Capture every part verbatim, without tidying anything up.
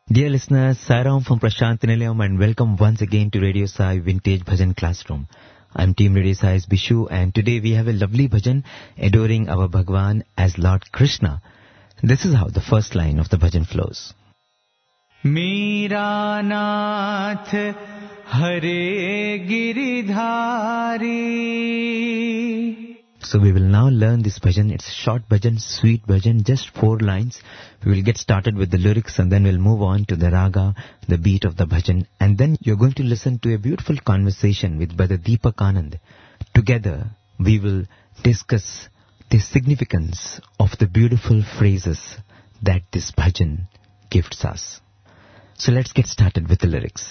Dear listeners, Sairam from Prashant Nilayam and welcome once again to Radio Sai Vintage Bhajan Classroom. I'm Team Radio Sai's Bishu and today we have a lovely bhajan adoring our Bhagwan as Lord Krishna. This is how the first line of the bhajan flows. Meera Nath Hare Giridhari. So we will now learn this bhajan. It's a short bhajan, sweet bhajan, just four lines. We will get started with the lyrics and then we'll move on to the raga, the beat of the bhajan. And then you're going to listen to a beautiful conversation with Brother Deepak Anand. Together we will discuss the significance of the beautiful phrases that this bhajan gifts us. So let's get started with the lyrics.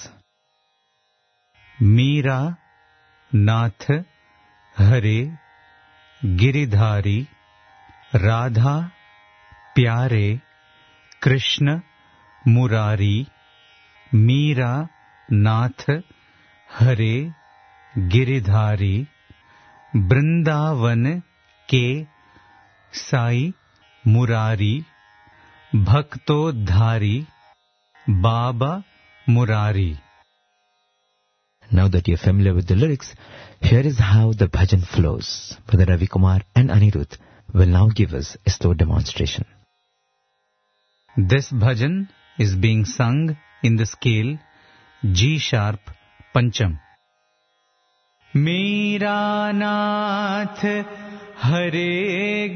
Meera Nath Hare Giridhari, Radha Pyare Krishna Murari. Meera Nath Hare Giridhari, Brindavan ke Sai Murari, Bhakto Dhari Baba Murari. Now that you're familiar with the lyrics, here is how the bhajan flows. Brother Ravi Kumar and Anirudh will now give us a slow demonstration. This bhajan is being sung in the scale G sharp Pancham. Meera Nath Hare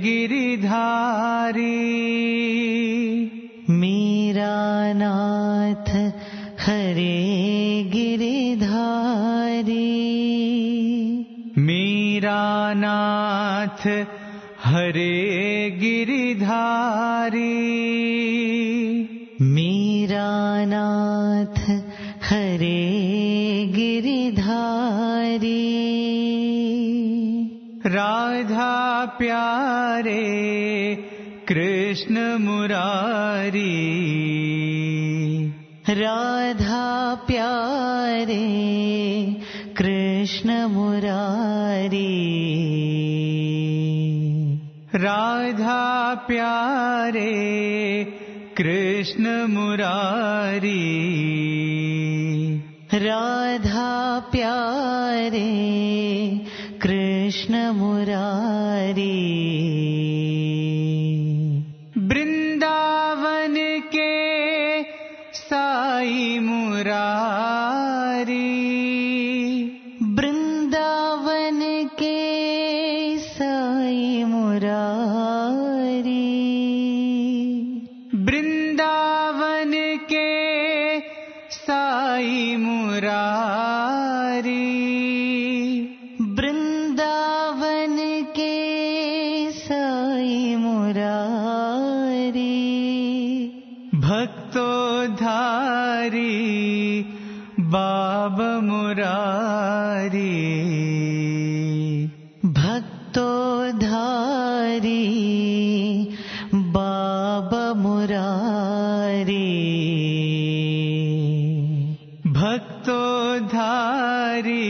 Giridhari, Meera Nath Hare Giridhari, Meera Nath Hare Giridhari, Meera Nath Hare Giridhari, Radha Pyare Krishna Murari, Radha Pyare Krishna Murari, Radha Pyare Krishna Murari, Radha Pyare Krishna Murari, Brindavan ke Sai Murari, Brindavan ke Sai Murari, Brindavan ke Sai Murari, Brindavan ke Sai Murari, Bhakto Dhari Baba Murari, Bhakto Dhari Baba Murari, Bhakto Dhari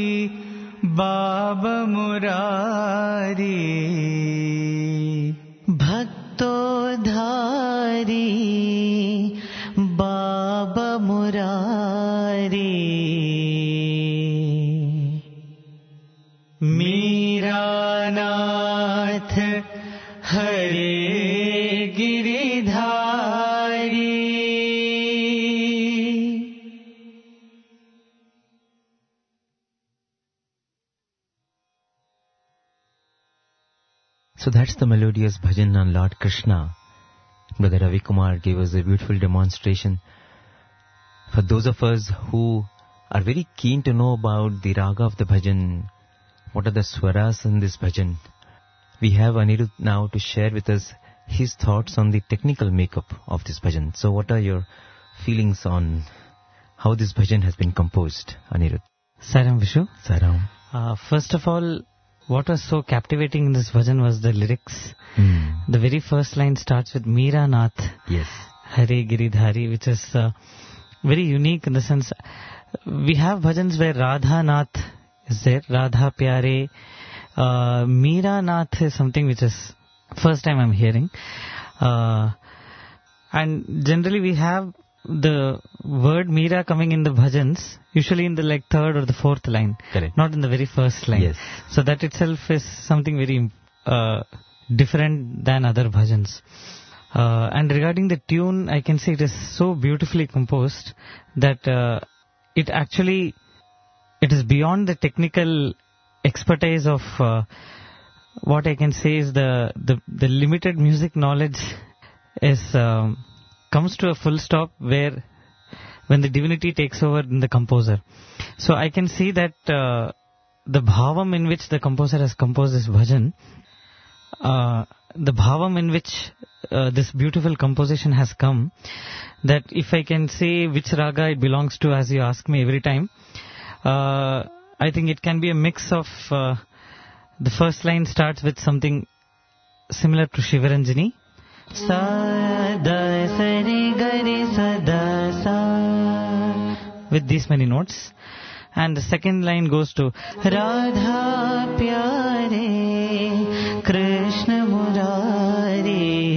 Baba Murari, Bhakto Dhari Baba Murari, Meera Nath Hare Giridhari. So that's the melodious bhajan on Lord Krishna. Brother Ravi Kumar gave us a beautiful demonstration. For those of us who are very keen to know about the raga of the bhajan, what are the swaras in this bhajan, we have Anirudh now to share with us his thoughts on the technical makeup of this bhajan. So what are your feelings on how this bhajan has been composed, Anirudh? Sairam Vishu. Sairam. Uh, first of all, what was so captivating in this bhajan was the lyrics. Mm. The very first line starts with Meera Nath Yes. Hare Giridhari, which is uh, very unique in the sense we have bhajans where Radha Nath is there, Radha Pyare. Uh, Meera Nath is something which is first time I'm hearing. Uh, and generally we have the word Meera coming in the bhajans, usually in the like third or the fourth line. Correct. Not in the very first line. Yes. So that itself is something very uh, different than other bhajans. Uh, and regarding the tune, I can say it is so beautifully composed that uh, it actually, it is beyond the technical expertise of uh, what I can say is the, the, the limited music knowledge is um, comes to a full stop where when the divinity takes over in the composer. So I can see that uh, the bhavam in which the composer has composed this bhajan, uh, the bhavam in which uh, this beautiful composition has come, that if I can say which raga it belongs to as you ask me every time, uh, I think it can be a mix of uh, the first line starts with something similar to Shivaranjani. Sada sari gari sada sa, with these many notes, and the second line goes to Radha pyare Krishna murari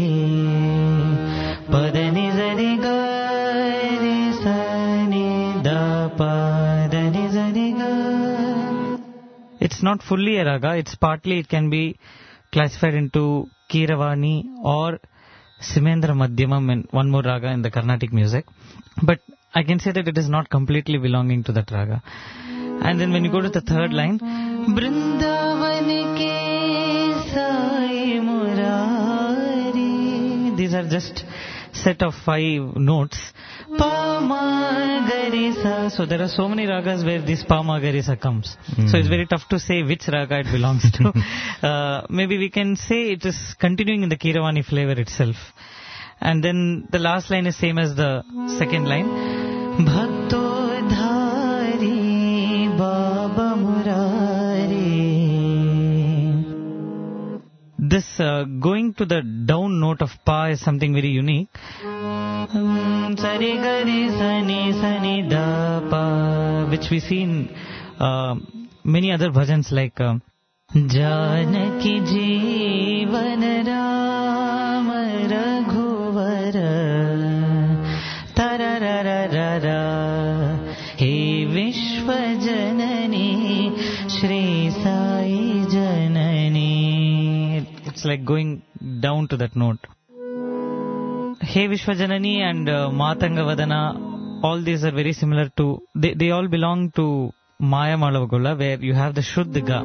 padani zari gari sani da padani zari ga. It's not fully a raga, it's partly, it can be classified into Keeravani or Simendra Madhyamam, and one more raga in the Carnatic music. But I can say that it is not completely belonging to that raga. And then when you go to the third line, Brindavan ke sai murari, these are just set of five notes. Pama garisa. So there are so many ragas where this Pama garisa comes. Mm. So it's very tough to say which raga it belongs to. uh, maybe we can say it is continuing in the Keeravani flavor itself. And then the last line is same as the second line. Bhakto dhari Baba Murari. This uh, going to the down note of Pa is something very unique. Sari gari sani sani da pa, which we see in uh, many other bhajans like uh, Janaki Jeevan Ram Raghuvara Tarararara He Vishwa Janani Shri Sai Janani. It's like going down to that note. Hey Vishwajanani and uh, Matanga Vadana, all these are very similar to, they, they all belong to Maya Malavagula, where you have the Shuddha Ga.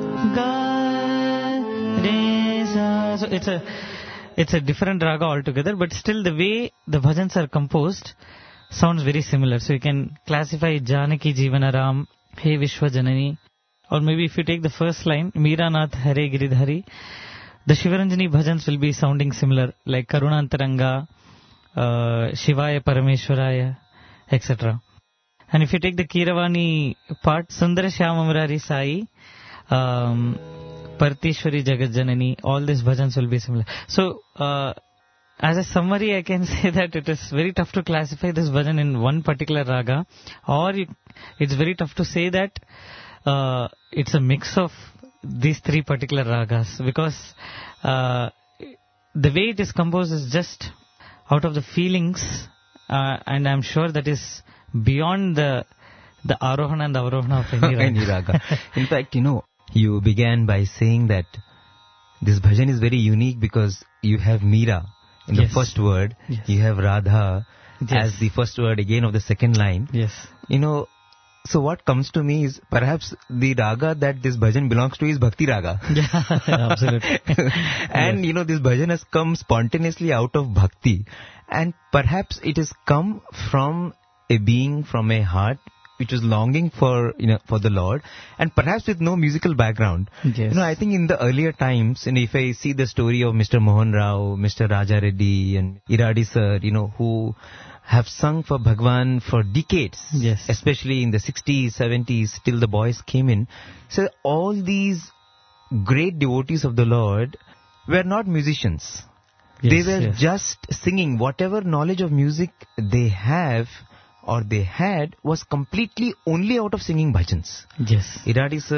Ga, Re, Sa. So it's a, it's a different raga altogether, but still the way the bhajans are composed sounds very similar. So you can classify Janaki Jeevanaram, Hey Vishwajanani, or maybe if you take the first line, Meera Nath Hare Giridhari, the Shivaranjani bhajans will be sounding similar, like Karunantaranga, uh, Shivaya Parameshwaraya, et cetera. And if you take the Keeravani part, Sundara Shyama Murari Sai, um, Partishwari Jagatjanani, all these bhajans will be similar. So, uh, as a summary, I can say that it is very tough to classify this bhajan in one particular raga, or you, it's very tough to say that uh, it's a mix of these three particular ragas, because uh, the way it is composed is just out of the feelings, uh, and I'm sure that is beyond the the arohana and the avarohana of any raga. Any raga. In fact, you know, you began by saying that this bhajan is very unique because you have Meera in the Yes. first word, Yes. you have Radha Yes. as the first word again of the second line. Yes. You know, so what comes to me is perhaps the raga that this bhajan belongs to is Bhakti Raga. Yeah, absolutely. And Yes. you know, this bhajan has come spontaneously out of Bhakti. And perhaps it has come from a being, from a heart which was longing for, you know, for the Lord, and perhaps with no musical background. Yes. You know, I think in the earlier times, and if I see the story of Mister Mohan Rao, Mister Raja Reddy and Iradi sir, you know, who have sung for Bhagwan for decades, Yes. especially in the sixties, seventies, till the boys came in. So all these great devotees of the Lord were not musicians. Yes, They were yes. just singing. Whatever knowledge of music they have or they had was completely only out of singing bhajans. Yes. Iradi sir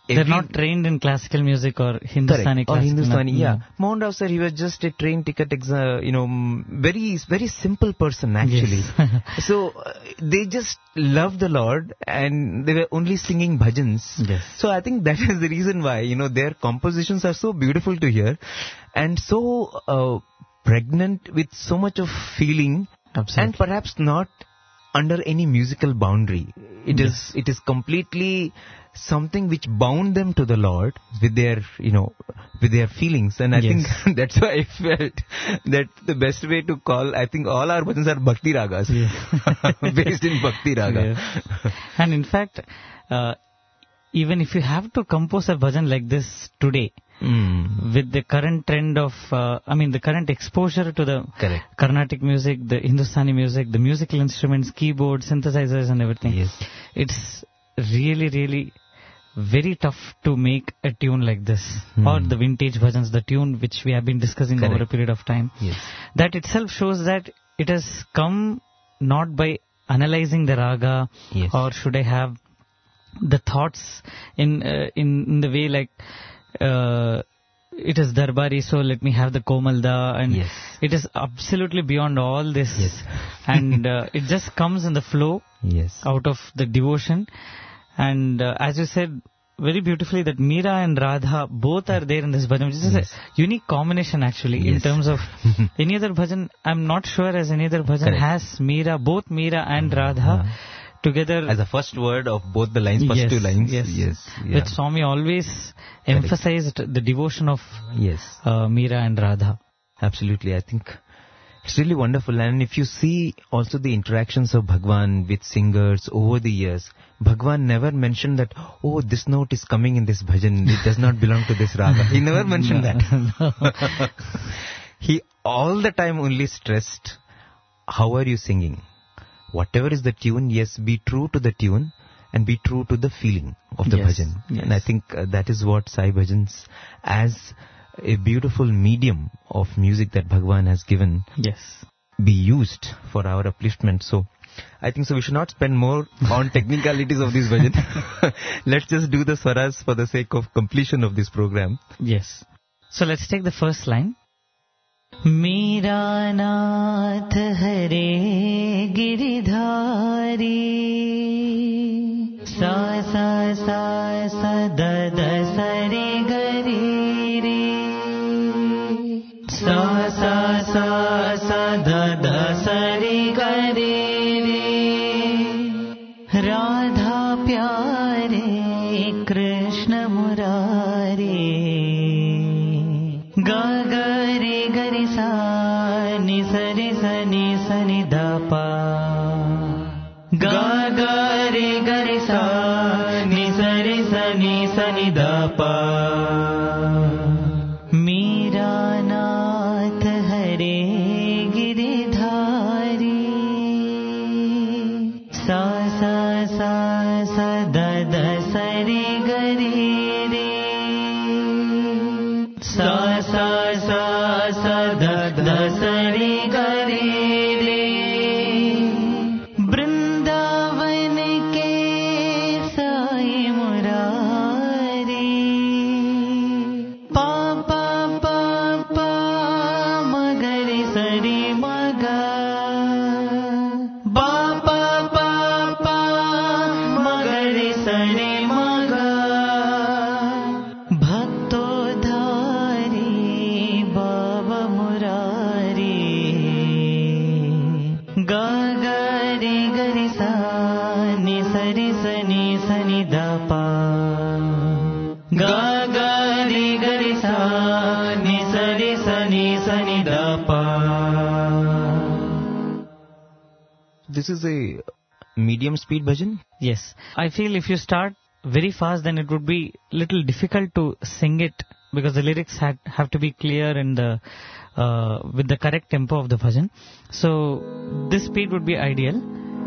They're not trained in classical music or Hindustani Correct. Or Hindustani, no. yeah. Mohan Rao sir, he was just a train ticket, exa- you know, mm, very, very simple person actually. Yes. So, uh, they just loved the Lord and they were only singing bhajans. Yes. So I think that is the reason why, you know, their compositions are so beautiful to hear and so uh, pregnant with so much of feeling. Absolutely. And perhaps not under any musical boundary. It Yes. is, it is completely something which bound them to the Lord with their, you know, with their feelings. And I Yes. think that's why I felt that the best way to call, I think all our bhajans are Bhakti Ragas. Yeah. Based in Bhakti Raga. Yes. And in fact, uh, even if you have to compose a bhajan like this today, Mm. with the current trend of, uh, I mean, the current exposure to the Correct. Carnatic music, the Hindustani music, the musical instruments, keyboards, synthesizers and everything. Yes. It's really, really very tough to make a tune like this. Hmm. Or the vintage bhajans, the tune which we have been discussing Correct. over a period of time. Yes. That itself shows that it has come not by analyzing the raga, Yes. or should I have the thoughts in, uh, in, in the way like, uh, it is Darbari, so let me have the Komalda, and Yes. it is absolutely beyond all this. Yes. And uh, it just comes in the flow Yes. out of the devotion. And uh, as you said very beautifully, that Meera and Radha both are there in this bhajan, which is Yes. a unique combination actually in Yes. terms of any other bhajan. I'm not sure as any other bhajan Correct. has Meera, both Meera and Radha Uh, together. As the first word of both the lines, first yes, two lines. Yes, Yes. Yeah. That Swami always emphasized the devotion of Yes. uh, Meera and Radha. Absolutely. I think it's really wonderful. And if you see also the interactions of Bhagwan with singers over the years, Bhagwan never mentioned that, oh, this note is coming in this bhajan. It does not belong to this raga. He never mentioned that. He all the time only stressed, how are you singing? Whatever is the tune, yes, be true to the tune and be true to the feeling of the Yes, bhajan. yes. And I think uh, that is what Sai Bhajans, as a beautiful medium of music that Bhagwan has given, Yes. be used for our upliftment. So I think so we should not spend more on technicalities of this bhajan. Let's just do the swaras for the sake of completion of this program. Yes. So let's take the first line. मेरा नाथ हरे गिरिधारी सा सा सा सा the the सरे गरे रे सा सा सा सा द द सरे गरे रे राधा प्यारे कृष्ण मुरारे गा गा रे गरि सा नि सरि सनि सनि द पा गा गा रे गरि सा नि सरि सनि सनि द पा मेरा नाथ हरे गिरिधारी सा सा सा सा द द सरि गरि रे सा सा सा सा द द सरि गरि रे वृंदावन के साई मुरारी पा पा पा पा मगरि सरि मगा बा पा पा पा मगरि सरि मगा भक्तो धारी बाबा मुरारी गा गा रे गरि सा नि सरि सनि सनि द पा गा गा रे गरि सा नि सरि सनि सनि द पा. This is a medium speed bhajan. Yes. I feel if you start very fast, then it would be little difficult to sing it because the lyrics had, have to be clear and the, uh, with the correct tempo of the bhajan. So this speed would be ideal.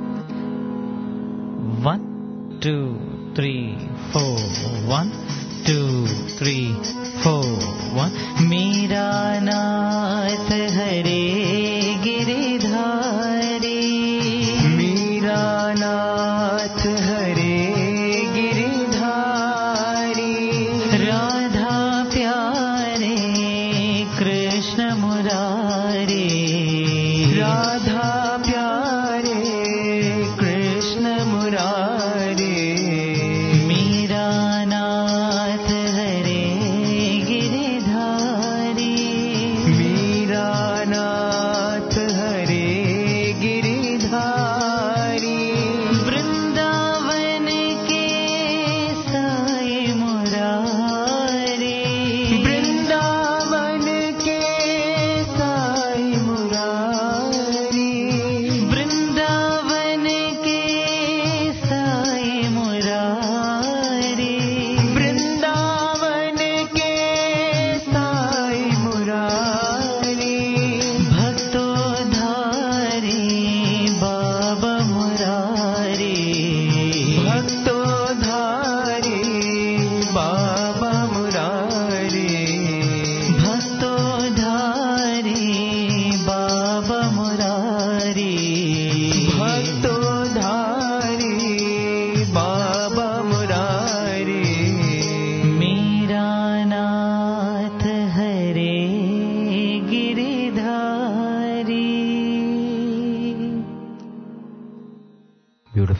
One, two, three, four. One, two, three, four. One. मेरा नाथ हरे गिरिधारी मेरा नाथ हरे Giridhari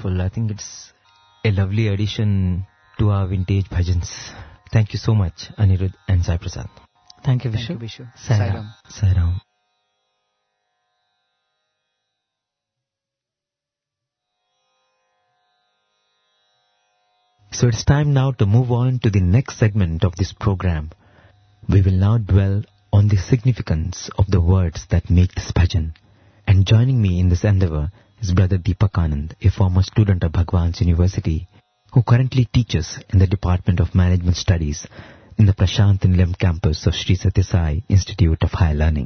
wonderful. I think it's a lovely addition to our vintage bhajans. Thank you so much, Anirudh and Sai Prasad. Thank you, Thank Vishu. you, Vishu. Sai Sai Ram. Ram. Sai Ram. So it's time now to move on to the next segment of this program. We will now dwell on the significance of the words that make this bhajan. And joining me in this endeavor is Brother Deepak Anand, a former student of Bhagwan's University, who currently teaches in the Department of Management Studies in the Prashant Nilayam campus of Sri Sathya Sai Institute of Higher Learning.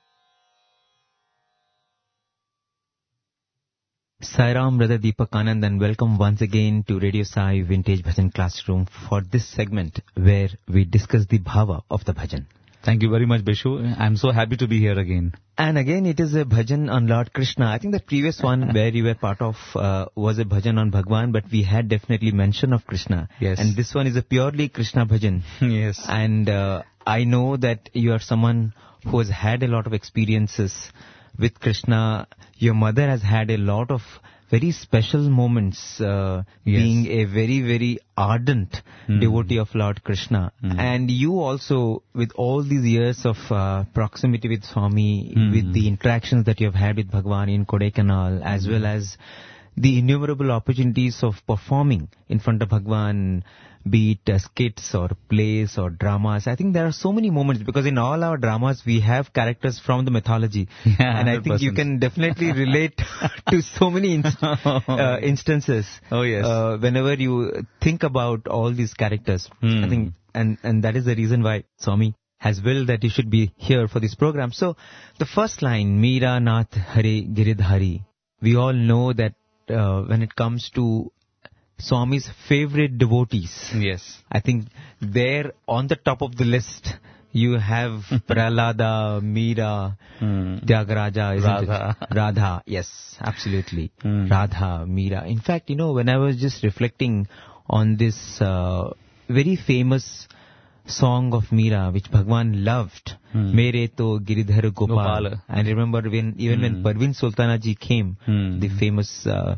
Sai Ram, Brother Deepak Anand, and welcome once again to Radio Sai Vintage Bhajan Classroom for this segment where we discuss the bhava of the bhajan. Thank you very much, Bishu. I'm so happy to be here again. And again, it is a bhajan on Lord Krishna. I think the previous one where you were part of uh, was a bhajan on Bhagwan, but we had definitely mention of Krishna. Yes. And this one is a purely Krishna bhajan. Yes. And uh, I know that you are someone who has had a lot of experiences with Krishna. Your mother has had a lot of very special moments, uh, Yes. being a very, very ardent Hmm. devotee of Lord Krishna. Hmm. And you also, with all these years of uh, proximity with Swami, Hmm. with the interactions that you have had with Bhagwan in Kodaikanal, as well as the innumerable opportunities of performing in front of Bhagwan, be it uh, skits or plays or dramas. I think there are so many moments, because in all our dramas we have characters from the mythology. Yeah, and I think you one hundred percent. can definitely relate to so many inst- uh, instances. Oh, yes. Uh, whenever you think about all these characters. Hmm. I think, and, and that is the reason why Swami has willed that you should be here for this program. So, the first line, Meera Nath Hare Giridhari, we all know that uh, when it comes to Swami's favorite devotees, Yes. I think there on the top of the list, you have Prahlada, Meera, Hmm. Tyagaraja, isn't Radha. it? Radha, yes, absolutely. Hmm. Radha, Meera. In fact, you know, when I was just reflecting on this uh, very famous song of Meera, which Bhagwan loved, Hmm. Mere To Giridhar Gopal. Gopal. I remember when, even when Hmm. Parveen Sultana ji came, Hmm. the famous, uh,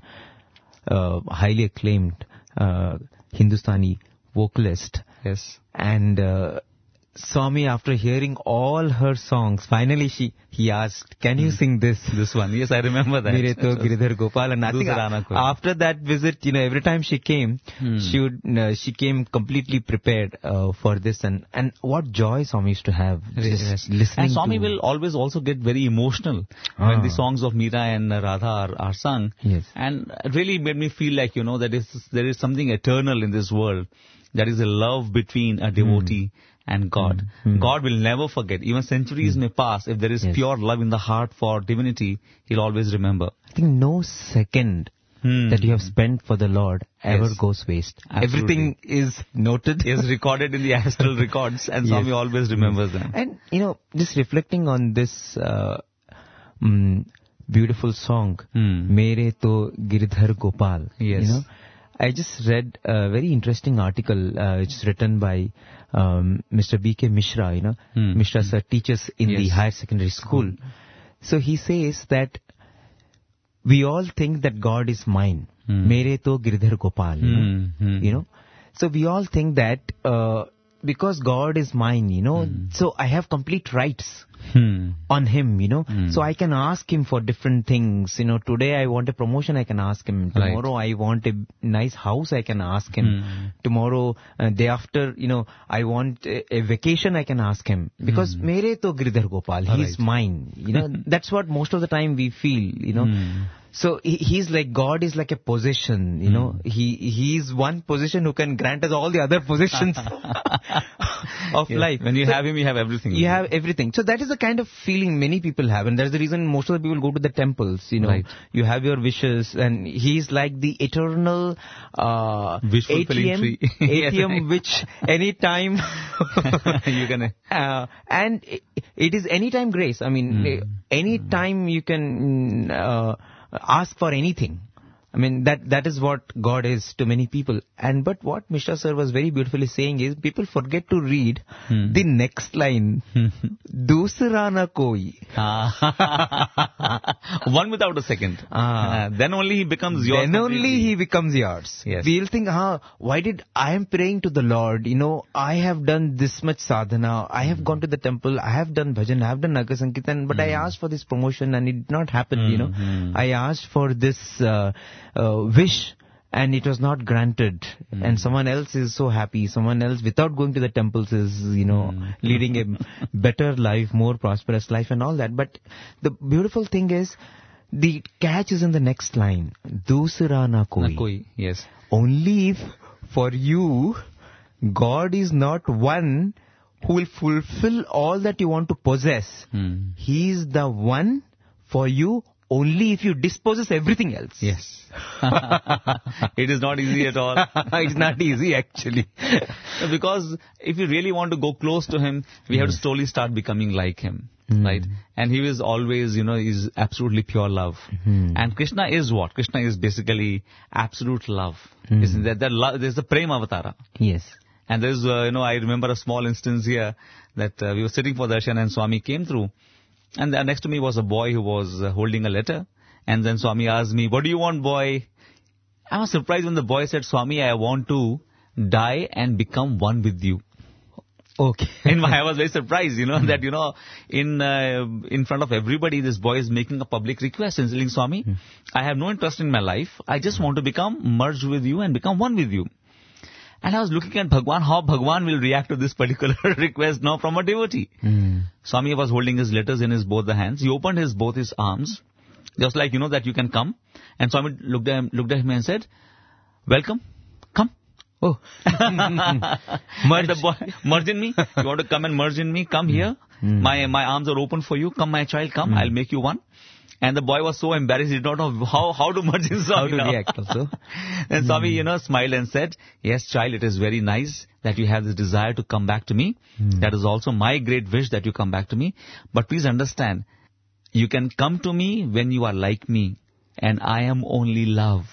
uh, highly acclaimed uh, Hindustani vocalist, Yes. and uh, Swami, after hearing all her songs, finally she he asked, "Can you sing this?" This one. Yes, I remember that. Mere To Giridhar Gopal. And I think Dusarana Koi. after that visit, you know, every time she came, Hmm. she would uh, she came completely prepared uh, for this, and and what joy Swami used to have just Yes. listening. And Swami to, will always also get very emotional Ah. when the songs of Meera and Radha are, are sung. Yes. And it really made me feel like, you know, that is, there is something eternal in this world. There is a love between a devotee and God. Hmm. God will never forget. Even centuries may pass. If there is Yes. pure love in the heart for divinity, He'll always remember. I think no second Hmm. that you have spent for the Lord ever Yes. goes waste. Absolutely. Everything is noted. is recorded in the astral records, and Yes. Swami always remembers them. And, you know, just reflecting on this uh, mm, beautiful song, Hmm. Mere To Giridhar Gopal. Yes. You know, I just read a very interesting article, uh, which is written by um, Mister B K Mishra, you know. Hmm. Mishra sir teaches in the Yes. higher secondary school. So he says that we all think that God is mine. Hmm. Mere To Giridhar Gopal. You know? Hmm. Hmm. You know, so we all think that uh, because God is mine, you know, so I have complete rights Hmm. on him, you know. Hmm. So I can ask him for different things. You know, today I want a promotion, I can ask him. Right. Tomorrow I want a nice house, I can ask him. Hmm. Tomorrow, uh, day after, you know, I want a, a vacation, I can ask him. Because mere to Giridhar Gopal, he's Right. mine. You know, that's what most of the time we feel, you know. Hmm. So he, he's like, God is like a possession, you know. He he's one possession who can grant us all the other possessions of Yes. life. When you So have Him, you have everything. you have everything. So that is the kind of feeling many people have, and that's the reason most of the people go to the temples, you know. Right. You have your wishes, and he's like the eternal uh, Wish fulfilling A T M, tree. A T M Yes. which anytime You can. uh, and it, it is anytime grace. I mean, Mm. any time you can uh, ask for anything. I mean, that that is what God is to many people. And but what Mishra sir was very beautifully saying is, people forget to read Hmm. the next line. Dusra na koi. Ah. One without a second. Ah. Uh, then only he becomes yours. Then only completely. he becomes yours. Yes. We'll think, huh, why did I am praying to the Lord? You know, I have done this much sadhana. I have gone to the temple. I have done bhajan. I have done Nagar Sankirtan. But I asked for this promotion and it did not happen, you know. Mhm. I asked for this uh, uh, wish and it was not granted. And someone else is so happy. Someone else, without going to the temples, is, you know, leading a better life, more prosperous life and all that. But the beautiful thing is, the catch is in the next line. Dusra na koi. Na koi. Yes. Only if for you, God is not one who will fulfill all that you want to possess. Hmm. He is the one for you only if you disposes everything else. Yes. It is not easy at all. It's not easy actually. Because if you really want to go close to him, we have to slowly start becoming like him. Mm. Right? And he is always, you know, is absolutely pure love. Mm. And Krishna is what? Krishna is basically absolute love. Mm. Isn't that? that love, there's the Prema Avatara. Yes. And there's, uh, you know, I remember a small instance here that uh, we were sitting for darshan and Swami came through. And uh, next to me was a boy who was uh, holding a letter. And then Swami asked me, what do you want, boy? I was surprised when the boy said, Swami, I want to die and become one with you. Okay. And I was very surprised, you know, that, you know, in uh, in front of everybody, this boy is making a public request and saying, Swami, I have no interest in my life. I just want to become merged with you and become one with you. And I was looking at Bhagwan, how Bhagwan will react to this particular request now from a devotee. Mm. Swami was holding his letters in his both the hands. He opened his both his arms, just like, you know, that you can come. And Swami looked at him, looked at him and said, welcome, come. Oh. Merge. The boy, merge in me. You want to come and merge in me? Come here. Mm. My my arms are open for you. Come, my child, come. Mm. I'll make you one. And the boy was so embarrassed, he did not know how, how to merge in Swami How to now. react also. And Swami, you know, smiled and said, yes, child, it is very nice that you have this desire to come back to me. Mm. That is also my great wish that you come back to me. But please understand, you can come to me when you are like me. And I am only love.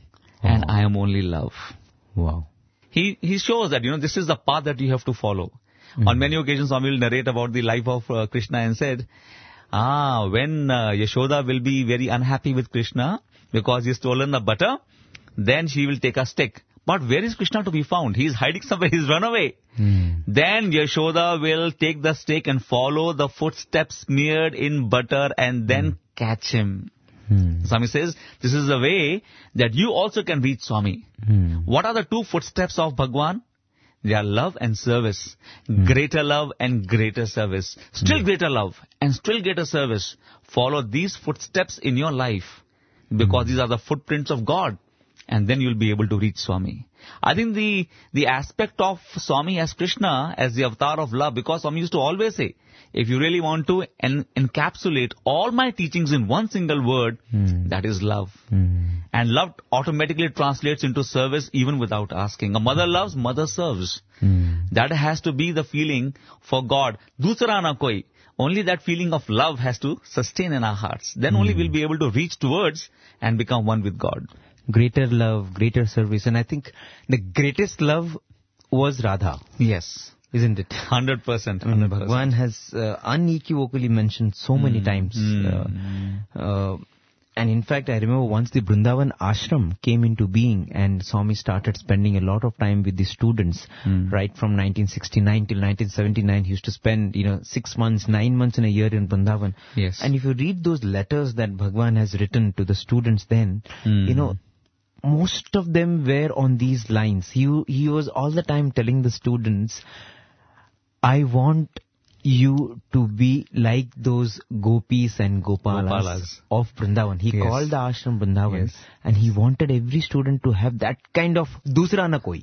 And Oh. I am only love. Wow. He he shows that, you know, this is the path that you have to follow. Mm. On many occasions, Swami will narrate about the life of uh, Krishna and said, ah, when uh, Yashoda will be very unhappy with Krishna because he's stolen the butter, then she will take a stick. But where is Krishna to be found? He's hiding somewhere, he's run away. Mm. Then Yashoda will take the stick and follow the footsteps smeared in butter and then catch him. Mm. Swami says, this is the way that you also can reach Swami. Mm. What are the two footsteps of Bhagwan? They are love and service. Hmm. Greater love and greater service. Still greater love and still greater service. Follow these footsteps in your life because these are the footprints of God. And then you'll be able to reach Swami. I think the, the aspect of Swami as Krishna, as the avatar of love, because Swami used to always say, if you really want to en- encapsulate all my teachings in one single word, Hmm. that is love. Mm. And love automatically translates into service even without asking. A mother loves, mother serves. Mm. That has to be the feeling for God. Dusra na koi. Only that feeling of love has to sustain in our hearts. Then only we'll be able to reach towards and become one with God. Greater love, greater service. And I think the greatest love was Radha, Yes. isn't it? one hundred percent. I mean, Bhagwan has uh, unequivocally mentioned so many times. Mm. Uh, uh, and in fact, I remember once the Vrindavan ashram came into being and Swami started spending a lot of time with the students, Mm. right from nineteen sixty-nine till nineteen seventy-nine. He used to spend, you know, six months, nine months in a year in Vrindavan. Yes. And if you read those letters that Bhagwan has written to the students then, Mm. you know, most of them were on these lines. He, he was all the time telling the students, I want you to be like those gopis and gopalas, Gopalas. of Vrindavan. He Yes. called the ashram Vrindavan, Yes. and he wanted every student to have that kind of dusra na koi.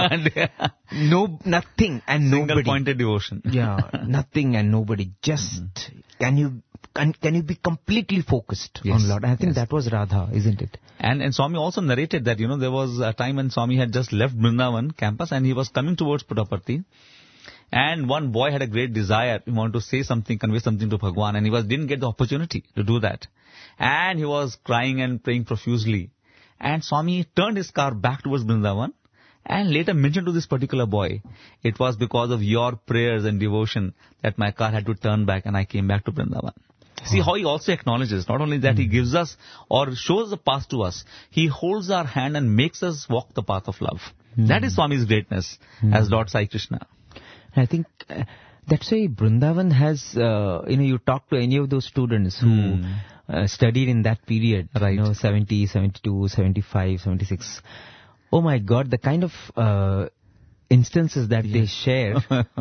No, nothing and Single nobody. pointed devotion. Yeah, nothing and nobody. Just can you can, can you be completely focused Yes. on Lord? And I think Yes. that was Radha, isn't it? And, and Swami also narrated that, you know, there was a time when Swami had just left Vrindavan campus and he was coming towards Puttaparthi. And one boy had a great desire. He wanted to say something, convey something to Bhagwan, and he was didn't get the opportunity to do that. And he was crying and praying profusely. And Swami turned his car back towards Vrindavan and later mentioned to this particular boy, it was because of your prayers and devotion that my car had to turn back and I came back to Vrindavan. See how he also acknowledges, not only that he gives us or shows the path to us, he holds our hand and makes us walk the path of love. That is Swami's greatness as Lord Sai Krishna. I think uh, that's why Vrindavan has, uh, you know, you talk to any of those students who Hmm. uh, studied in that period, Right. you know, seventy, seventy-two, seventy-five, seventy-six. Oh my God, the kind of uh, instances that they share.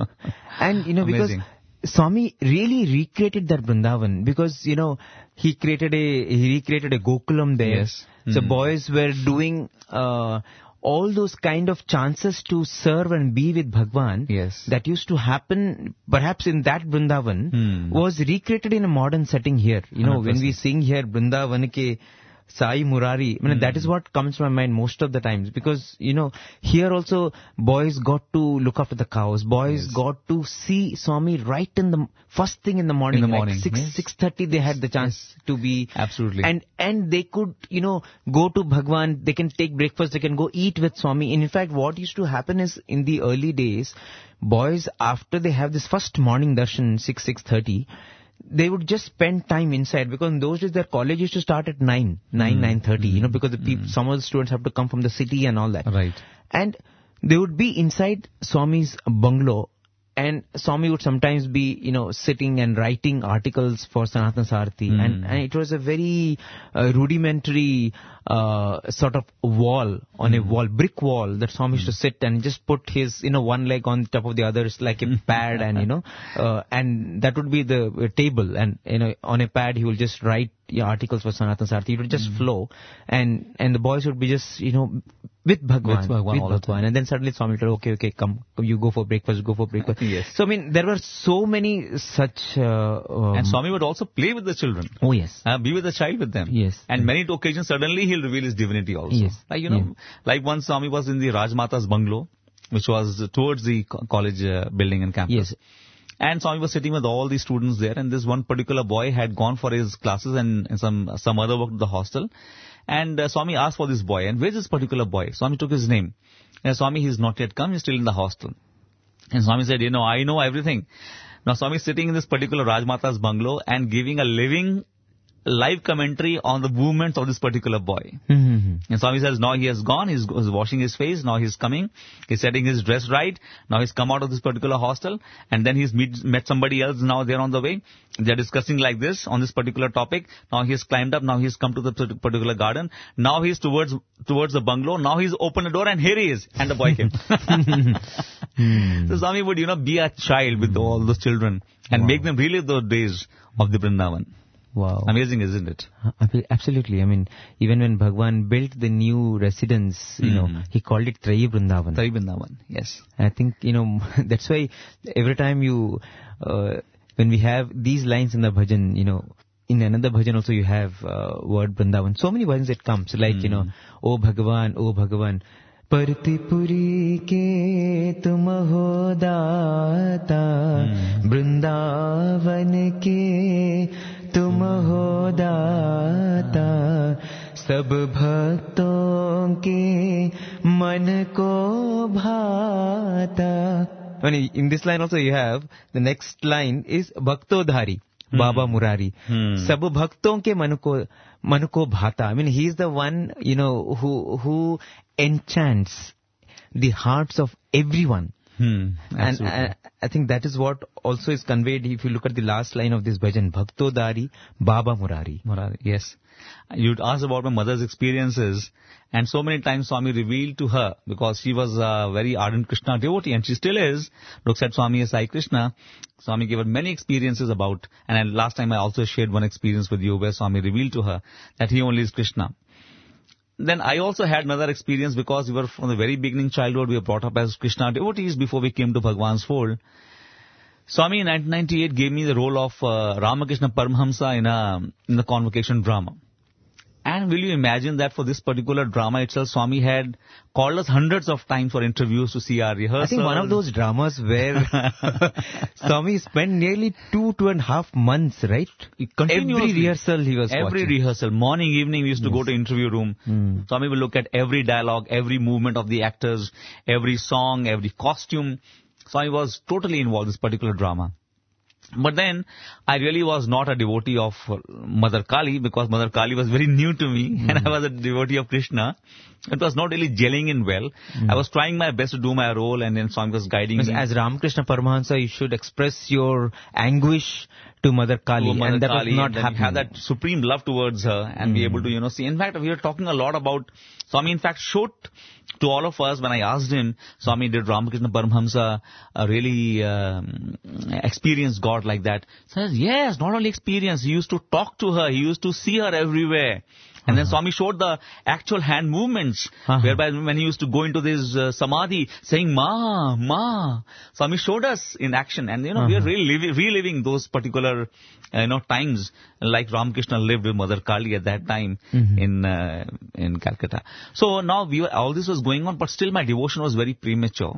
And, you know, Amazing. because Swami really recreated that Vrindavan because, you know, he created a, he recreated a Gokulam there. Yes. So Hmm. boys were doing uh, all those kind of chances to serve and be with Bhagwan Yes. that used to happen perhaps in that Vrindavan Hmm. was recreated in a modern setting here. You know, one hundred when we percent. sing here Vrindavan ke Sai Murari, I mean, that is what comes to my mind most of the times because, you know, here also boys got to look after the cows. Boys Yes. got to see Swami right in the first thing in the morning. In the like morning, six, yes. six thirty they had the chance to be. Absolutely. And, and they could, you know, go to Bhagwan, they can take breakfast, they can go eat with Swami. And in fact, what used to happen is in the early days, boys, after they have this first morning darshan, six, six thirty, they would just spend time inside because in those days their college used to start at nine, nine, nine thirty, you know, because the peop some of the students have to come from the city and all that. Right. And they would be inside Swami's bungalow and Swami would sometimes be, you know, sitting and writing articles for Sanatana Sarthi. Hmm. And, and it was a very uh, rudimentary uh, sort of wall, on a wall, brick wall that Swami used to sit and just put his, you know, one leg on top of the other like a pad and, you know, uh, and that would be the uh, table. And, you know, on a pad he will just write yeah, articles for Sanatana Sarthi. It would just flow. And, and the boys would be just, you know, with Bhagwan. With Bhagwan all the Bhagwan. And then suddenly Swami told, okay, okay, come, you go for breakfast, go for breakfast. Yes. So, I mean, there were so many such... Uh, um, And Swami would also play with the children. Oh, yes. Uh, be with the child with them. Yes. And many occasions, suddenly he'll reveal his divinity also. Yes. Like, you know, Yeah. like once Swami was in the Rajmata's bungalow, which was towards the co- college uh, building and campus. Yes. And Swami was sitting with all the students there, and this one particular boy had gone for his classes and, and some some other work to the hostel. And uh, Swami asked for this boy, and where's this particular boy? Swami took his name. And Swami, he's not yet come, he's still in the hostel. And Swami said, you know, I know everything. Now Swami is sitting in this particular Rajmata's bungalow and giving a living live commentary on the movements of this particular boy. Mm-hmm. And Swami says, now he has gone, he's, he's washing his face, now he's coming, he's setting his dress right, now he's come out of this particular hostel, and then he's meet, met somebody else now they're on the way, they're discussing like this on this particular topic, now he's climbed up, now he's come to the particular garden, now he's towards towards the bungalow, now he's opened the door and here he is, and the boy came. So Swami would, you know, be a child with all those children and Wow. make them relive those days of the Vrindavan. Wow. Amazing, isn't it? Uh, Absolutely. I mean, even when Bhagwan built the new residence, you know, Mm. he called it Trayi Vrindavan. Sai Vrindavan, yes. I think, you know, that's why every time you, uh, when we have these lines in the bhajan, you know, in another bhajan also you have uh, word Vrindavan. So many bhajans it comes, like, you know, O Bhagavan, O Bhagavan. परतिपुरी के तुम हो दाता वृंदावन के तुम हो दाता सब भक्तों के मन को भाता. When in this line also you have the next line is Bhaktodhari. Baba Murari. Hmm. Sab bhakton ke man ko, man ko bhata. I mean, he is the one, you know, who, who enchants the hearts of everyone. Hmm. And Absolutely. I, I think that is what also is conveyed if you look at the last line of this bhajan. Bhaktodari, Baba Murari. Murari, yes. You'd asked about my mother's experiences, and so many times Swami revealed to her, because she was a very ardent Krishna devotee, and she still is, looks at Swami as Sai Krishna. Swami gave her many experiences about, and I, last time I also shared one experience with you where Swami revealed to her that he only is Krishna. Then I also had another experience because we were from the very beginning childhood, we were brought up as Krishna devotees before we came to Bhagwan's fold. Swami in nineteen ninety-eight gave me the role of uh, Ramakrishna Paramhamsa in, a, in the convocation drama. And will you imagine that for this particular drama itself, Swami had called us hundreds of times for interviews to see our rehearsals. I think one of those dramas where Swami spent nearly two, two and a half months, right? Every rehearsal he was Every watching. rehearsal. Morning, evening, we used to Yes. go to interview room. Mm. Swami will look at every dialogue, every movement of the actors, every song, every costume. Swami was totally involved in this particular drama. But then, I really was not a devotee of Mother Kali because Mother Kali was very new to me mm. and I was a devotee of Krishna. It was not really gelling in well. Mm. I was trying my best to do my role and then Swami was guiding Because me. as Ramakrishna Paramahansa, you should express your anguish to Mother Kali, To Mother and that Kali, was not and then happening. you have that supreme love towards her and Mm. be able to, you know, see. In fact, we were talking a lot about, Swami in fact showed to all of us when I asked him, Swami, did Ramakrishna Paramahansa uh, really um, experience God like that? He says, yes, not only experience, he used to talk to her, he used to see her everywhere. And then Swami showed the actual hand movements, Uh-huh. whereby when he used to go into this uh, samadhi, saying, Ma, Ma. Swami showed us in action. And, you know, we are Uh-huh. really living, reliving those particular, uh, you know, times like Ramakrishna lived with Mother Kali at that time Mhm. in uh, in Calcutta. So now we were, all this was going on, but still my devotion was very premature.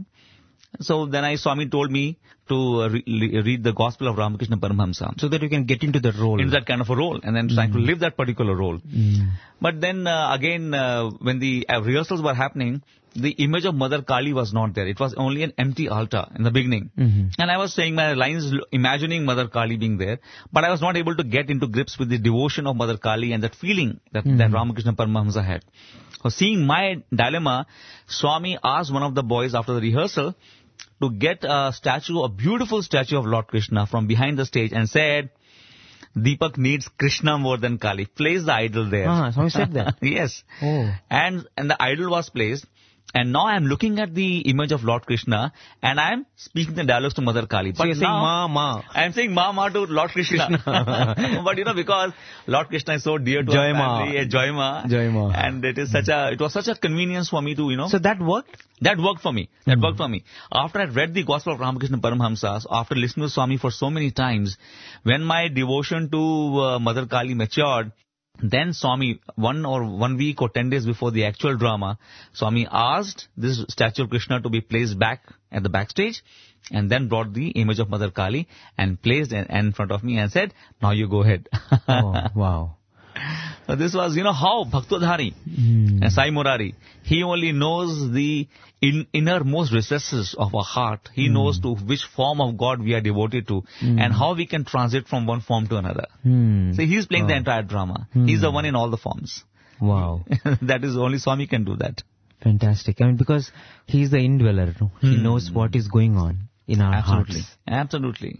So then I, Swami told me to uh, re- read the Gospel of Ramakrishna Paramahamsa. so that you can get into the role. Into that kind of a role, and then trying to live that particular role. Mm. But then uh, again, uh, when the uh, rehearsals were happening, the image of Mother Kali was not there. It was only an empty altar in the beginning. Mhm. And I was saying my lines, l- imagining Mother Kali being there, but I was not able to get into grips with the devotion of Mother Kali and that feeling that, that Ramakrishna Paramahamsa had. So seeing my dilemma, Swami asked one of the boys after the rehearsal to get a statue, a beautiful statue of Lord Krishna from behind the stage and said, Deepak needs Krishna more than Kali. Place the idol there. Ah, Swami said that. Yes. Oh. And, and the idol was placed. And now I'm looking at the image of Lord Krishna and I'm speaking the dialogues to Mother Kali. So But you're saying now Ma, Ma. I'm saying Ma Ma to Lord Krishna. But you know, because Lord Krishna is so dear to Joy our Ma. family, eh, Joy Ma. Joy Ma. And it is such a, it was such a convenience for me to, you know. So that worked? That worked for me. That worked for me. After I read the Gospel of Ramakrishna Paramahamsa, after listening to Swami for so many times, when my devotion to uh, Mother Kali matured, then Swami, one or one week or ten days before the actual drama, Swami asked this statue of Krishna to be placed back at the backstage and then brought the image of Mother Kali and placed it in front of me and said, now you go ahead. Oh, wow. So this was, you know, how Bhaktodhari Mm. and Sai Murari, he only knows the in, innermost recesses of our heart. He knows to which form of God we are devoted to and how we can transit from one form to another. Hmm. See, he's playing the Wow. entire drama. Hmm. He's the one in all the forms. Wow. That is only Swami can do that. Fantastic. I mean, because he's the indweller. No? He Hmm. knows what is going on in our Absolutely. hearts. Absolutely.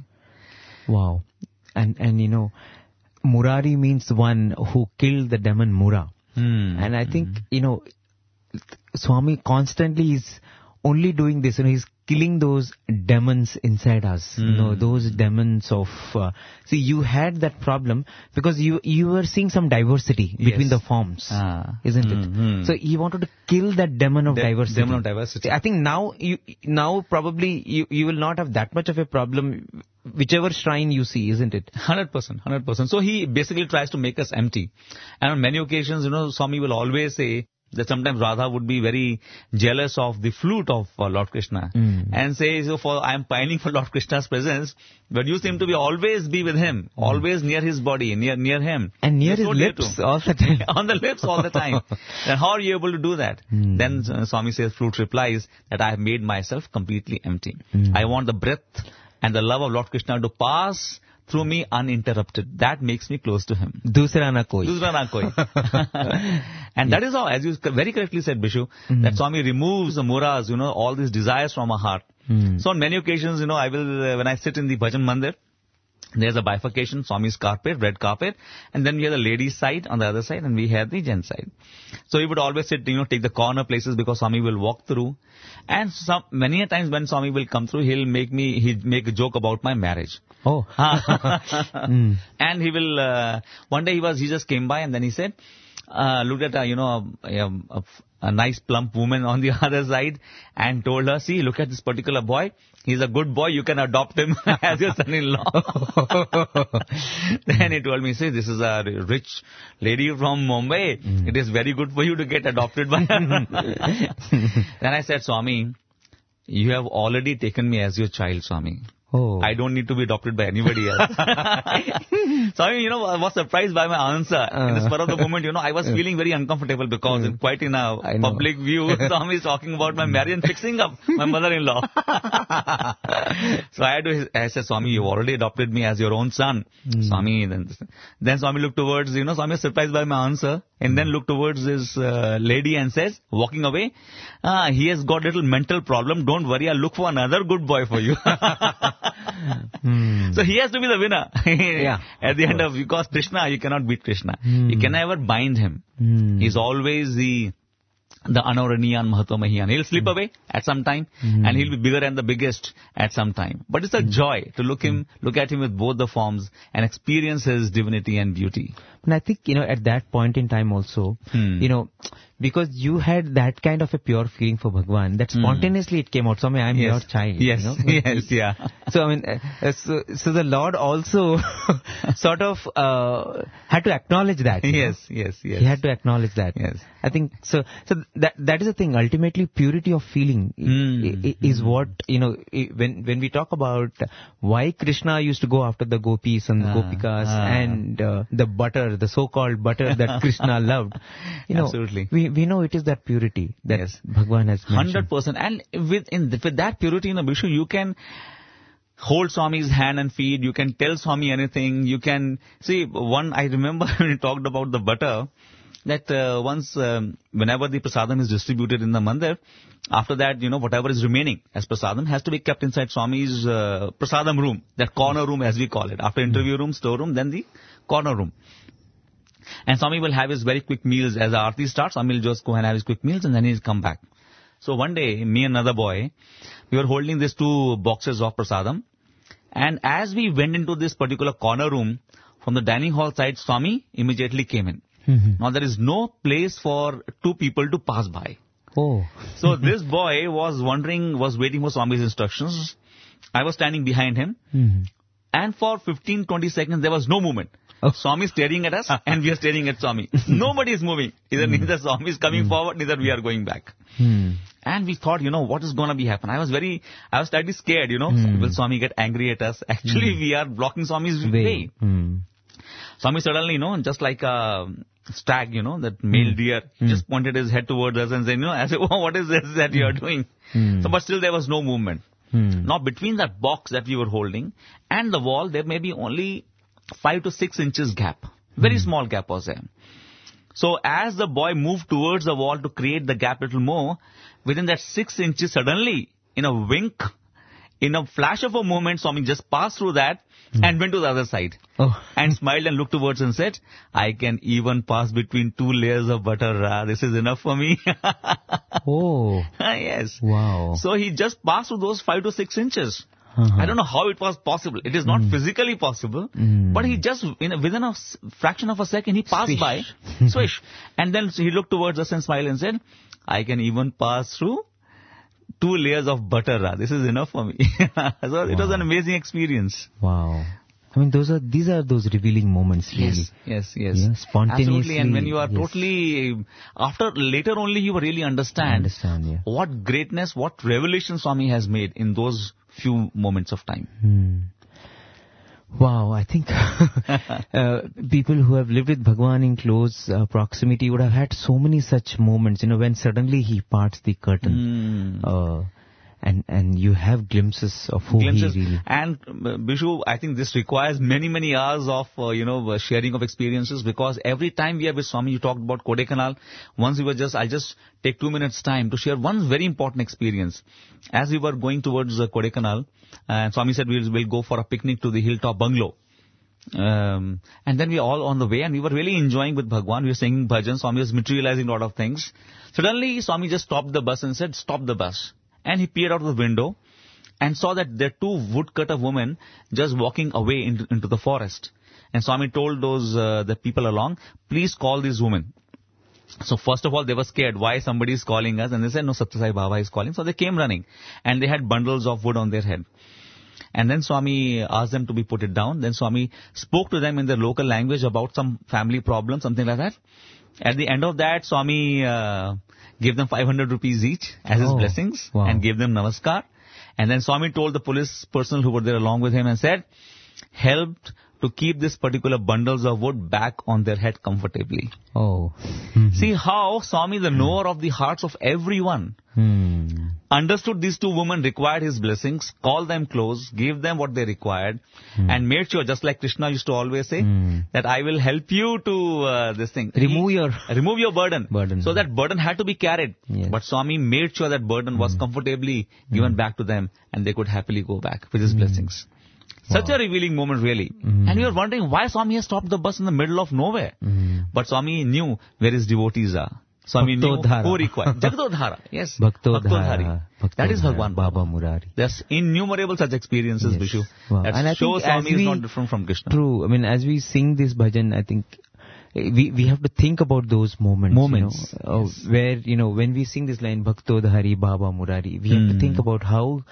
Wow. And, and you know, Murari means one who killed the demon Mura. Hmm. And I think, you know, Swami constantly is only doing this, you know, he's killing those demons inside us, you know, Hmm. those demons of, uh, see, you had that problem because you, you were seeing some diversity between Yes. the forms, Ah. isn't Hmm, it? hmm. So he wanted to kill that demon of De- diversity. demon of diversity. I think now, you, now probably you, you will not have that much of a problem, whichever shrine you see, isn't it? one hundred percent, one hundred percent. So he basically tries to make us empty. And on many occasions, you know, Swami will always say that sometimes Radha would be very jealous of the flute of uh, Lord Krishna. Mm. And say, so for, I am pining for Lord Krishna's presence, but you seem to be always be with him, always near his body, near near him. And near You're his so dear lips to- all the time. on the lips all the time. Then how are you able to do that? Hmm. Then uh, Swami says, flute replies that I have made myself completely empty. Hmm. I want the breath and the love of Lord Krishna to pass through me uninterrupted. That makes me close to him. Dusra na koi. Dusra na koi. And that is how, as you very correctly said, Bishu, that Swami removes the muras, you know, all these desires from our heart. Hmm. So on many occasions, you know, I will, uh, when I sit in the bhajan mandir, there's a bifurcation, Swami's carpet, red carpet, and then we have the ladies' side on the other side, and we have the gents' side. So we would always sit, you know, take the corner places because Swami will walk through. And some, many a times when Swami will come through, he'll make me, he'll make a joke about my marriage. Oh. Mm. And he will, uh, one day he was, he just came by and then he said, uh, looked at, uh, you know, a, a, a nice plump woman on the other side and told her, see, look at this particular boy. He's a good boy. You can adopt him as your son-in-law. Then he told me, see, this is a rich lady from Mumbai. Mm. It is very good for you to get adopted by her. Then I said, Swami, you have already taken me as your child, Swami. Oh. I don't need to be adopted by anybody else. So, you know, I was surprised by my answer. Uh, in the spur of the moment, you know, I was feeling very uncomfortable because in, quite in a public view, Swami is talking about my marriage and fixing up my mother-in-law. So I had to, I said, Swami, you already adopted me as your own son. Mm. Swami, then, then Swami looked towards, you know, Swami was surprised by my answer and then looked towards this uh, lady and says, walking away, ah, he has got a little mental problem. Don't worry, I'll look for another good boy for you. Hmm. So he has to be the winner. Yeah, at the end of, because Krishna, you cannot beat Krishna. Hmm. You can never bind him. Hmm. He's always the the Anuraniyan Mahatva Mahiyan. He'll slip away at some time mm. and he'll be bigger and the biggest at some time. But it's a joy to look him, look at him with both the forms and experience his divinity and beauty. And I think, you know, at that point in time also, hmm. you know, because you had that kind of a pure feeling for Bhagwan, that spontaneously it came out. So, I mean, I'm yes. your child. Yes, you know? yes, yeah. So, I mean, uh, so, so the Lord also sort of uh, had to acknowledge that. Yes, know? yes, yes. He had to acknowledge that. Yes. I think, so, so that, that is the thing. Ultimately, purity of feeling mm. is what, you know, when, when we talk about why Krishna used to go after the gopis and the ah, gopikas ah. and uh, the butter, the so-called butter that Krishna loved. You know, absolutely. We, we know it is that purity that yes. Bhagwan has mentioned. one hundred percent. And with, in, with that purity in the Vishu, you can hold Swami's hand and feet. You can tell Swami anything. You can, see, one, I remember when we talked about the butter, that uh, once, um, whenever the prasadam is distributed in the mandir, after that, you know, whatever is remaining as prasadam has to be kept inside Swami's uh, prasadam room, that corner room as we call it. After interview room, storeroom, then the corner room. And Swami will have his very quick meals as the aarti starts. Swami will just go and have his quick meals and then he'll come back. So one day, me and another boy, we were holding these two boxes of prasadam. And as we went into this particular corner room, from the dining hall side, Swami immediately came in. Mm-hmm. Now there is no place for two people to pass by. Oh. So this boy was wondering, was waiting for Swami's instructions. I was standing behind him. Mm-hmm. And for fifteen to twenty seconds, there was no movement. Oh. Swami is staring at us and we are staring at Swami. Nobody is moving. Either mm. neither Swami is coming mm. forward, neither we are going back. Mm. And we thought, you know, what is going to be happen? I was very, I was slightly scared, you know. Mm. Will Swami get angry at us? Actually, mm. we are blocking Swami's way. way. Mm. Swami suddenly, you know, just like a stag, you know, that male mm. deer, mm. just pointed his head towards us and said, you know, I said, oh, what is this that you are doing? Mm. So, but still there was no movement. Mm. Now, between that box that we were holding and the wall, there may be only five to six inches gap. Very mm. small gap was there. So, as the boy moved towards the wall to create the gap a little more, within that six inches, suddenly, in a wink, in a flash of a moment, Swami just passed through that mm. and went to the other side. Oh. And smiled and looked towards and said, I can even pass between two layers of butter. Uh, this is enough for me. Oh. Yes. Wow. So he just passed through those five to six inches. Uh-huh. I don't know how it was possible. It is not mm. physically possible, mm. but he just, in a, within a s- fraction of a second, he passed Swish. by, swish. And then he looked towards us and smiled and said, I can even pass through two layers of butter. Uh, this is enough for me. So wow. It was an amazing experience. Wow. I mean, those are, these are those revealing moments, really. Yes, yes, yes. Yeah, spontaneously. Absolutely. And when you are yes. totally, after, later only you will really understand, understand yeah. what greatness, what revelation Swami has made in those few moments of time. Hmm. Wow, I think uh, people who have lived with Bhagwan in close uh, proximity would have had so many such moments, you know, when suddenly he parts the curtain. Mm. Uh, And and you have glimpses of who glimpses. he really... And uh, Bishu, I think this requires many, many hours of, uh, you know, uh, sharing of experiences, because every time we are with Swami, you talked about Kodaikanal. Once we were just, I'll just take two minutes time to share one very important experience. As we were going towards uh, Kodaikanal, uh, Swami said we'll, we'll go for a picnic to the hilltop bungalow. Um, and then we were all on the way and we were really enjoying with Bhagwan. We were singing bhajans. Swami was materializing a lot of things. Suddenly, Swami just stopped the bus and said, stop the bus. And he peered out of the window and saw that there are two woodcutter women just walking away into, into the forest. And Swami told those uh, the people along, please call these women. So first of all, they were scared. Why somebody is calling us? And they said, no, Satya Sai Baba is calling. So they came running. And they had bundles of wood on their head. And then Swami asked them to be put it down. Then Swami spoke to them in their local language about some family problem, something like that. At the end of that, Swami uh, gave them five hundred rupees each as his Oh, blessings wow. and gave them namaskar. And then Swami told the police personnel who were there along with him and said, helped to keep this particular bundles of wood back on their head comfortably. Oh. See how Swami, the knower of the hearts of everyone, Hmm. understood these two women required his blessings, called them close, gave them what they required, and made sure, just like Krishna used to always say, Hmm. that I will help you to uh, this thing. Remove He- your- remove your burden. Burden. So that burden had to be carried. Yes. But Swami made sure that burden was comfortably given back to them, and they could happily go back with his blessings. Such a revealing moment, really. And we were wondering why Swami has stopped the bus in the middle of nowhere. But Swami knew where his devotees are. Swami knew Bhaktodhara. who required. Jagadodhara. Yes. Bhaktodhara. That is Bhagwan Baba Murari. There's innumerable such experiences, Yes. Vishu. Wow. That And I shows think as Swami is we- not different from Krishna. True. I mean, as we sing this bhajan, I think eh, we we have to think about those moments. Moments, You know, uh, where, you know, when we sing this line, Bhaktodhari Baba Murari, we have to Hmm. think about how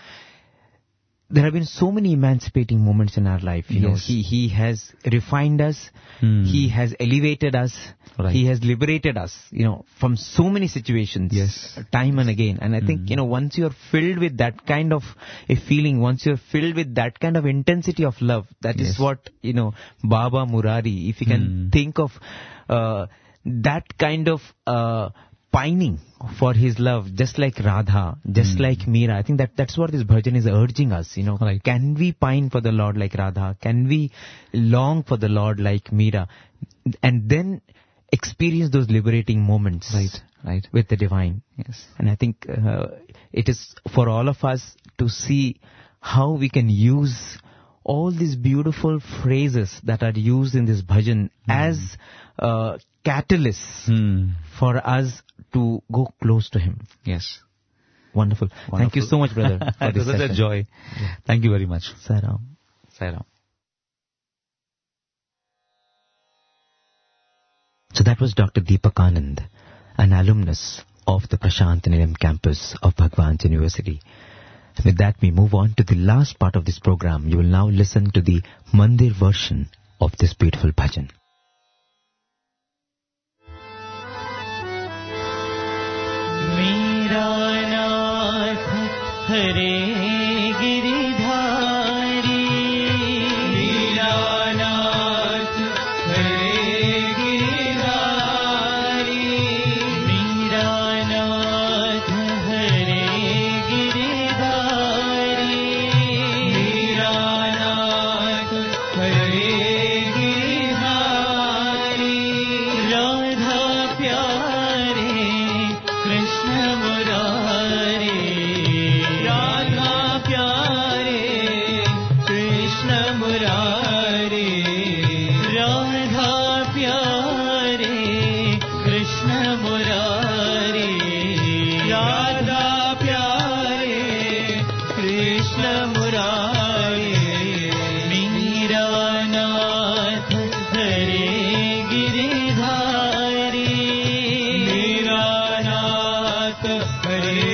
there have been so many emancipating moments in our life. You know, Yes. he he has refined us, Hmm. he has elevated us, Right. he has liberated us. You know, from so many situations, Yes. time and again. And I think you know, once you're filled with that kind of a feeling, once you're filled with that kind of intensity of love, that is Yes. what you know, Baba Murari. If you can Hmm. think of uh, that kind of uh, pining for his love, just like Radha, just Hmm. like Meera. I think that that's what this bhajan is urging us. You know, Right. can we pine for the Lord like Radha? Can we long for the Lord like Meera? And then experience those liberating moments, Right, right. with the divine. Yes. And I think uh, it is for all of us to see how we can use all these beautiful phrases that are used in this bhajan as uh, catalysts Hmm. for us to go close to him. Yes. Wonderful. Thank you so much, brother, for It this was such a session. joy. Thank you very much. Saram. Sairam. So that was Doctor Deepak Anand, an alumnus of the Prashant Nilayam campus of Bhagwan's University. With that, we move on to the last part of this program. You will now listen to the Mandir version of this beautiful bhajan. मेरा नाथ हरे गिरिधारी, मेरा नाथ हरे गिरिधारी, मेरा नाथ हरे गिरिधारी, मेरा नाथ हरे गिरिधारी, राधा प्यारे कृष्ण मुरारी, राधा प्यारे कृष्ण मुरारी, राधा प्यारे कृष्ण मुरारी, राधा प्यारे कृष्ण मुरारी, मेरा नाथ हरे गिरिधारी, मेरा नाथ हरे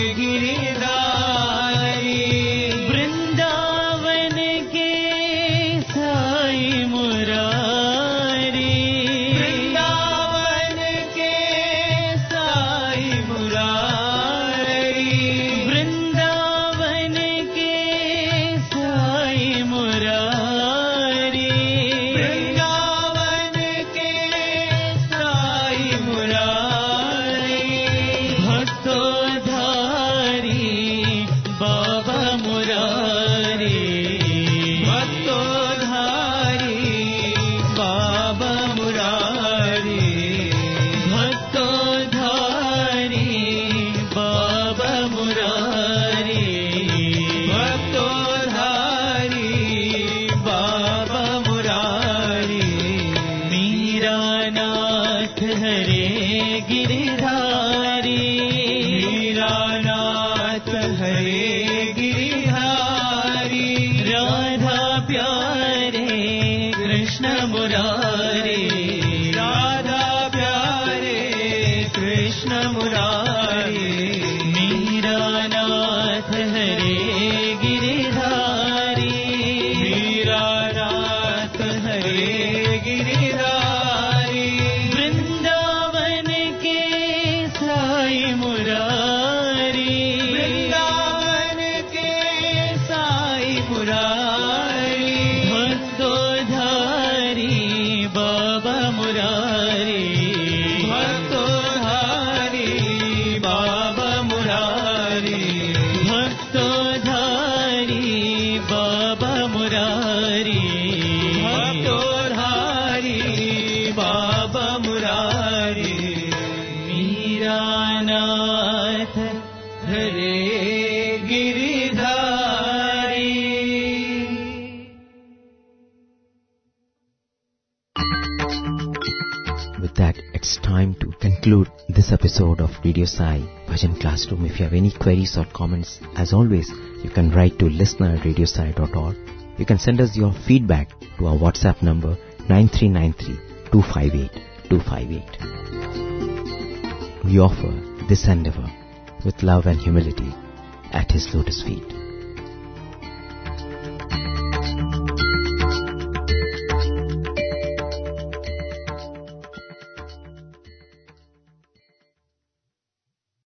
गिरिधारी, वृंदावन के साई मुरारी, वृंदावन के साई मुरारी, वृंदावन के साई मुरारी, वृंदावन के साई मुरारी, भक्तोधारी बाबा मुरारी, भक्तोधारी बाबा मुरारी, भक्तोधारी बाबा मुरारी, भक्तोधारी बाबा मुरारी, मेरा नाथ हरे गिरिधारी, मेरा नाथ हरे गिरिधारी, राधा प्यारे कृष्ण मुरारी, राधा प्यारे मुरारी भक्तोधारी बाबा मुरारी मीरा नाथ हरे Giridhari. With that, it's time to conclude this episode of Radio Sai Bhajan Classroom. If you have any queries or comments, as always, you can write to listener at radio sai dot org. You can send us your feedback to our WhatsApp number nine three nine three two five eight two five eight. We offer this endeavor with love and humility at His lotus feet.